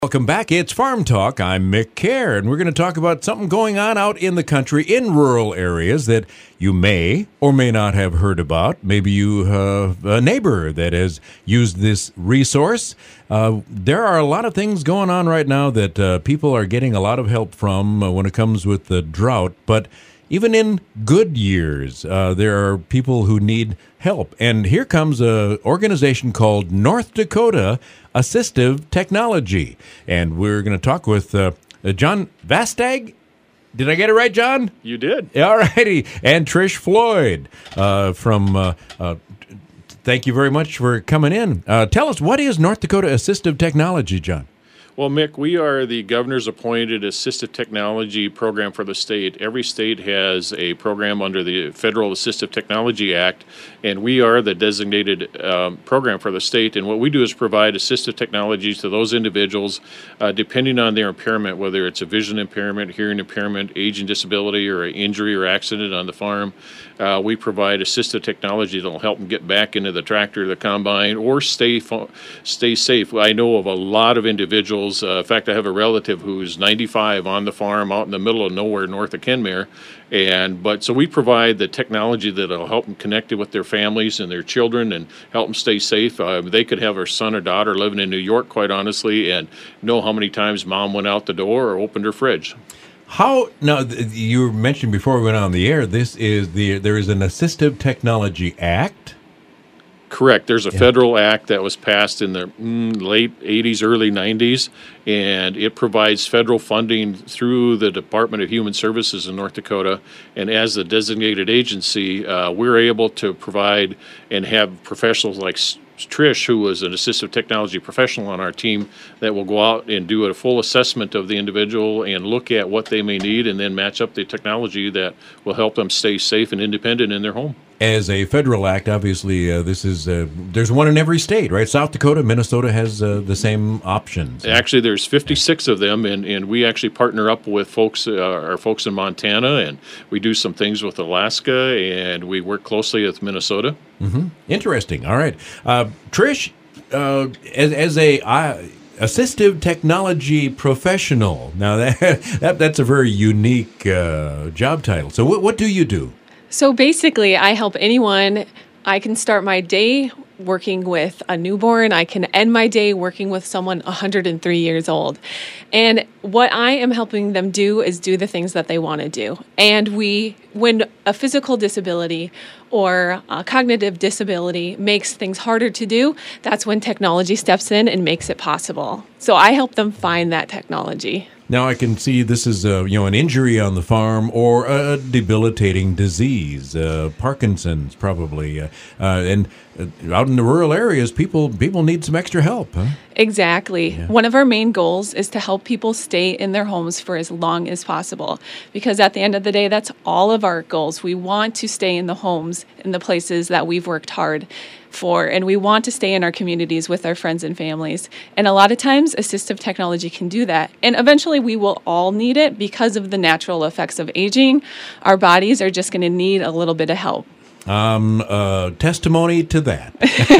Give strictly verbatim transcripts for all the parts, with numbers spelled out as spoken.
Welcome back. It's Farm Talk. I'm Mick Kerr, and we're going to talk about something going on out in the country, in rural areas that you may or may not have heard about. Maybe you have a neighbor that has used this resource. Uh, there are a lot of things going on right now that uh, people are getting a lot of help from uh, when it comes with the drought, but even in good years, uh, there are people who need help. And here comes an organization called North Dakota Assistive Technology. And we're going to talk with uh, John Vastag. Did I get it right, John? You did. All righty. And Trish Floyd uh, from... Uh, uh, thank you very much for coming in. Uh, tell us, what is North Dakota Assistive Technology, John? Well, Mick, we are the governor's appointed assistive technology program for the state. Every state has a program under the Federal Assistive Technology Act, and we are the designated um, program for the state. And what we do is provide assistive technologies to those individuals, uh, depending on their impairment, whether it's a vision impairment, hearing impairment, age and disability, or an injury or accident on the farm. Uh, we provide assistive technology that will help them get back into the tractor, the combine, or stay fo- stay safe. I know of a lot of individuals. Uh, in fact, I have a relative who's ninety-five on the farm out in the middle of nowhere north of Kenmare. And but so we provide the technology that will help them connect with their families and their children and help them stay safe. Uh, they could have a son or daughter living in New York, quite honestly, and know how many times mom went out the door or opened her fridge. How now? You mentioned before we went on the air. This is the there is an Assistive Technology Act. Correct. There's a yeah. federal act that was passed in the mm, late eighties, early nineties, and it provides federal funding through the Department of Human Services in North Dakota. And as the designated agency, uh, we're able to provide and have professionals like Trish, who was an assistive technology professional on our team, that will go out and do a full assessment of the individual and look at what they may need and then match up the technology that will help them stay safe and independent in their home. As a federal act, obviously, uh, this is uh, there's one in every state, right? South Dakota, Minnesota has uh, the same options. Actually, there's fifty-six of them, and, and we actually partner up with folks, uh, our folks in Montana, and we do some things with Alaska, and we work closely with Minnesota. Mm-hmm. Interesting. All right, uh, Trish, uh, as as a uh, assistive technology professional, now that, that that's a very unique uh, job title. So, what what do you do? So basically, I help anyone. I can start my day working with a newborn. I can end my day working with someone one hundred three years old. And what I am helping them do is do the things that they want to do. And we, when a physical disability or a cognitive disability makes things harder to do, that's when technology steps in and makes it possible. So I help them find that technology. Now I can see this is uh, you know an injury on the farm or a debilitating disease, uh, Parkinson's probably, uh, uh, and uh, out in the rural areas, people people need some extra help. Huh? Exactly. Yeah. One of our main goals is to help people stay in their homes for as long as possible, because at the end of the day, that's all of our goals. We want to stay in the homes, in the places that we've worked hard for, and we want to stay in our communities with our friends and families. And a lot of times, assistive technology can do that. And eventually, we will all need it because of the natural effects of aging. Our bodies are just going to need a little bit of help. Um, uh, testimony to that.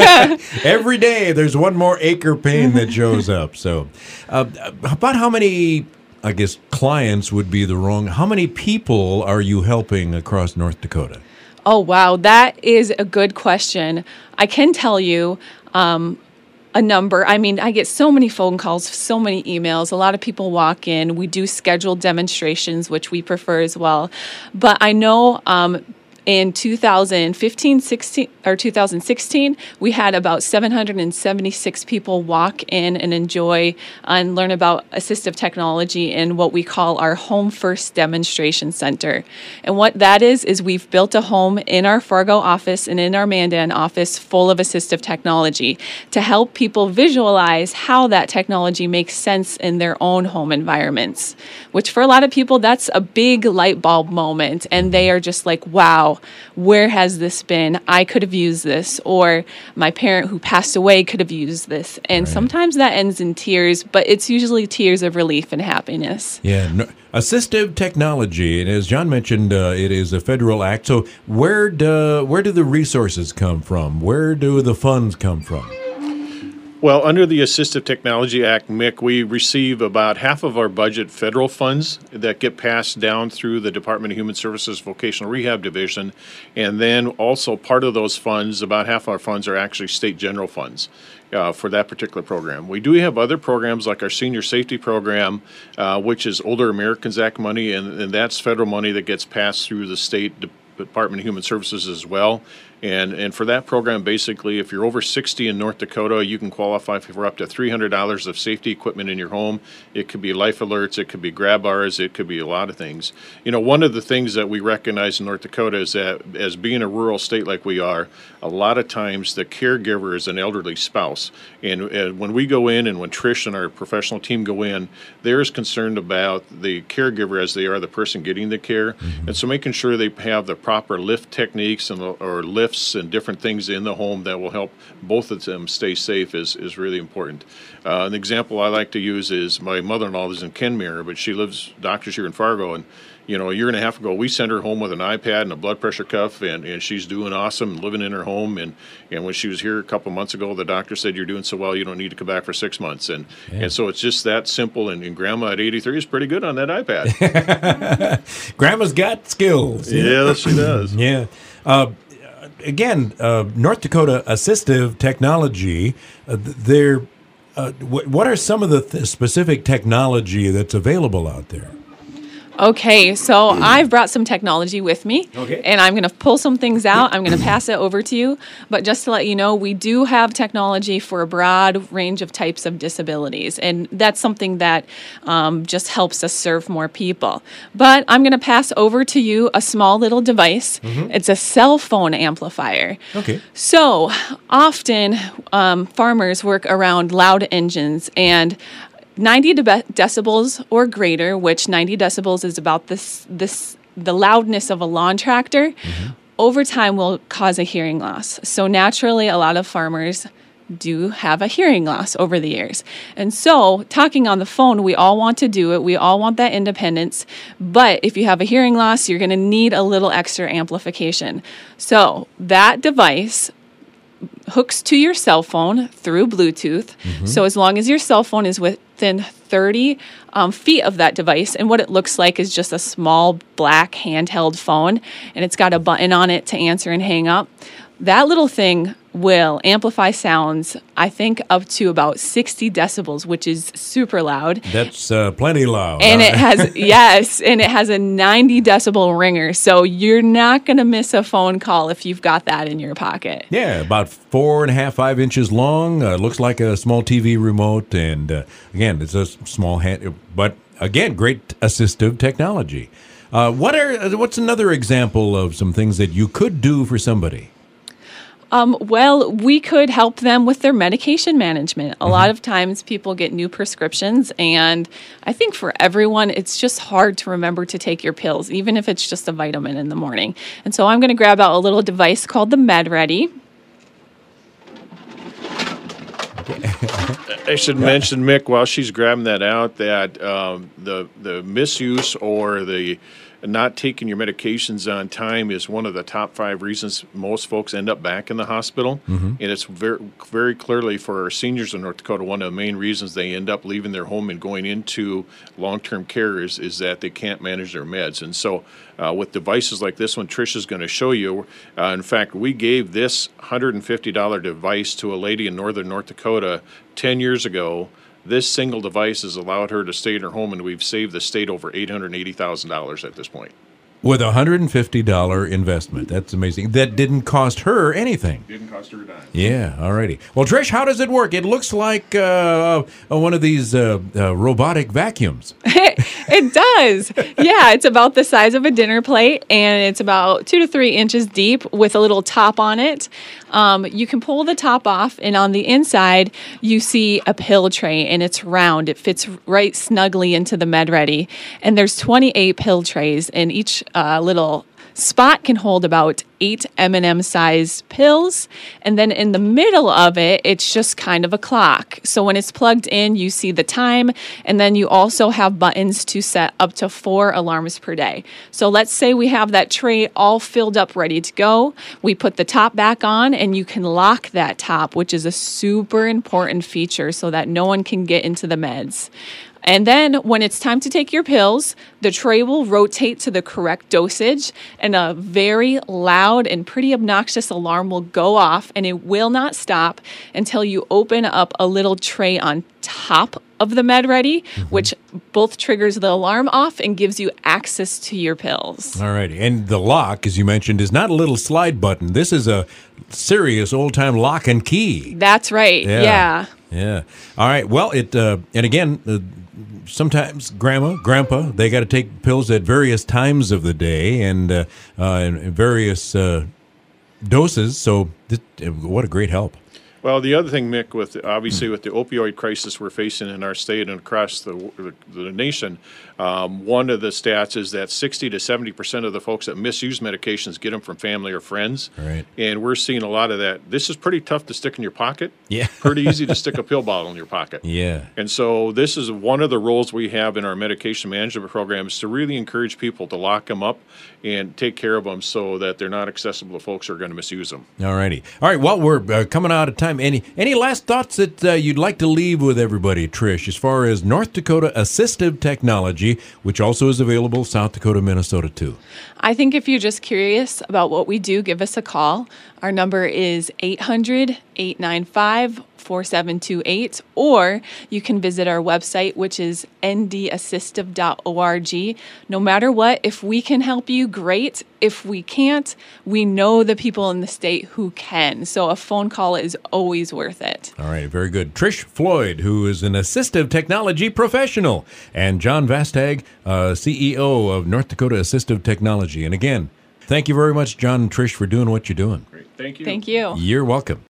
Every day, there's one more ache or pain that shows up. So, uh, about how many, I guess, clients would be the wrong, how many people are you helping across North Dakota? Oh, wow. That is a good question. I can tell you um, a number. I mean, I get so many phone calls, so many emails. A lot of people walk in. We do scheduled demonstrations, which we prefer as well. But I know um, in two thousand fifteen, sixteen, or two thousand sixteen, we had about seven hundred seventy-six people walk in and enjoy and learn about assistive technology in what we call our Home First Demonstration Center. And what that is, is we've built a home in our Fargo office and in our Mandan office full of assistive technology to help people visualize how that technology makes sense in their own home environments, which for a lot of people, that's a big light bulb moment. And they are just like, wow, where has this been? I could have used this, or my parent who passed away could have used this. And right. Sometimes that ends in tears, but it's usually tears of relief and happiness. Yeah. No, assistive technology, and as John mentioned, uh, it is a federal act. So where do, where do the resources come from? Where do the funds come from? Well, under the Assistive Technology Act, Mick, we receive about half of our budget federal funds that get passed down through the Department of Human Services Vocational Rehab Division. And then also part of those funds, about half of our funds are actually state general funds uh, for that particular program. We do have other programs like our Senior Safety Program, uh, which is Older Americans Act money, and, and that's federal money that gets passed through the state de- Department of Human Services as well. And and for that program, basically, if you're over sixty in North Dakota, you can qualify for up to three hundred dollars of safety equipment in your home. It could be life alerts, it could be grab bars, it could be a lot of things. You know, one of the things that we recognize in North Dakota is that as being a rural state like we are, a lot of times the caregiver is an elderly spouse. And, and when we go in and when Trish and our professional team go in, they're as concerned about the caregiver as they are the person getting the care. Mm-hmm. And so making sure they have the proper lift techniques and or lift and different things in the home that will help both of them stay safe is, is really important. Uh, an example I like to use is my mother-in-law lives in Kenmare, but she lives, doctors here in Fargo, and you know, a year and a half ago, we sent her home with an iPad and a blood pressure cuff, and, and she's doing awesome, living in her home. And, and when she was here a couple months ago, the doctor said, you're doing so well, you don't need to come back for six months. And yeah. and so it's just that simple. And, and Grandma at eighty-three is pretty good on that iPad. Grandma's got skills. Yeah, yeah she does. Yeah. Uh, again, uh, North Dakota Assistive Technology, uh, they're, uh, w- what are some of the th- specific technology that's available out there? Okay, so I've brought some technology with me, okay. and I'm going to pull some things out. I'm going to pass it over to you. But just to let you know, we do have technology for a broad range of types of disabilities, and that's something that um, just helps us serve more people. But I'm going to pass over to you a small little device. Mm-hmm. It's a cell phone amplifier. Okay. So often um, farmers work around loud engines, and ninety debe- decibels or greater, which ninety decibels is about this this the loudness of a lawn tractor, mm-hmm. over time will cause a hearing loss. So naturally, a lot of farmers do have a hearing loss over the years. And so talking on the phone, we all want to do it. We all want that independence. But if you have a hearing loss, you're going to need a little extra amplification. So that device hooks to your cell phone through Bluetooth. Mm-hmm. So as long as your cell phone is within thirty um, feet of that device, and what it looks like is just a small black handheld phone, and it's got a button on it to answer and hang up, that little thing will amplify sounds, I think, up to about sixty decibels, which is super loud. That's uh, plenty loud. And it has, yes, and it has a ninety decibel ringer. So you're not going to miss a phone call if you've got that in your pocket. Yeah, about four and a half, five inches long. Uh, looks like a small T V remote. And uh, again, it's a small hand, but again, great assistive technology. Uh, what are what's another example of some things that you could do for somebody? Um, well, we could help them with their medication management. A mm-hmm. lot of times people get new prescriptions, and I think for everyone, it's just hard to remember to take your pills, even if it's just a vitamin in the morning. And so I'm going to grab out a little device called the MedReady. I should mention, Mick, while she's grabbing that out, that um, the the misuse or the not taking your medications on time is one of the top five reasons most folks end up back in the hospital. Mm-hmm. And it's very, very clearly for our seniors in North Dakota, one of the main reasons they end up leaving their home and going into long-term care is, is that they can't manage their meds. And so uh, with devices like this one Trish is going to show you, uh, in fact, we gave this one hundred fifty dollars device to a lady in northern North Dakota ten years ago. This single device has allowed her to stay in her home, and we've saved the state over eight hundred eighty thousand dollars at this point. With a one hundred fifty dollars investment. That's amazing. That didn't cost her anything. Didn't cost her a dime. Yeah, all righty. Well, Trish, how does it work? It looks like uh, uh, one of these uh, uh, robotic vacuums. It does. Yeah, it's about the size of a dinner plate, and it's about two to three inches deep with a little top on it. Um, you can pull the top off, and on the inside, you see a pill tray, and it's round. It fits right snugly into the MedReady, and there's twenty-eight pill trays, and each uh, little spot can hold about eight M and M size pills. And then in the middle of it, it's just kind of a clock. So when it's plugged in, you see the time, and then you also have buttons to set up to four alarms per day. So let's say we have that tray all filled up, ready to go. We put the top back on, and you can lock that top, which is a super important feature so that no one can get into the meds. And then when it's time to take your pills, the tray will rotate to the correct dosage, and a very loud and pretty obnoxious alarm will go off, and it will not stop until you open up a little tray on top of the MedReady, mm-hmm. which both triggers the alarm off and gives you access to your pills. All righty. And the lock, as you mentioned, is not a little slide button. This is a serious old-time lock and key. That's right. Yeah. Yeah. yeah. All right. Well, it uh, and again, uh, sometimes grandma, grandpa, they got to take pills at various times of the day and uh, uh, in various uh, doses. So this, what a great help. Well, the other thing, Mick, with obviously with the opioid crisis we're facing in our state and across the the, the nation, um, one of the stats is that sixty to seventy percent of the folks that misuse medications get them from family or friends. Right. And we're seeing a lot of that. This is pretty tough to stick in your pocket. Yeah. Pretty easy to stick a pill bottle in your pocket. Yeah. And so this is one of the roles we have in our medication management program is to really encourage people to lock them up and take care of them so that they're not accessible to folks who are going to misuse them. All righty. All right. Well, we're uh, coming out of time. Any any last thoughts that uh, you'd like to leave with everybody, Trish, as far as North Dakota Assistive Technology, which also is available South Dakota, Minnesota, too? I think if you're just curious about what we do, give us a call. Our number is eight hundred, eight nine five, four seven two eight, or you can visit our website, which is n d assistive dot org. No matter what, if we can help you, great. If we can't, we know the people in the state who can. So a phone call is always worth it. All right, very good. Trish Floyd, who is an assistive technology professional, and John Vastag, uh, C E O of North Dakota Assistive Technology. And again, thank you very much, John and Trish, for doing what you're doing. Great. Thank you. Thank you. You're welcome.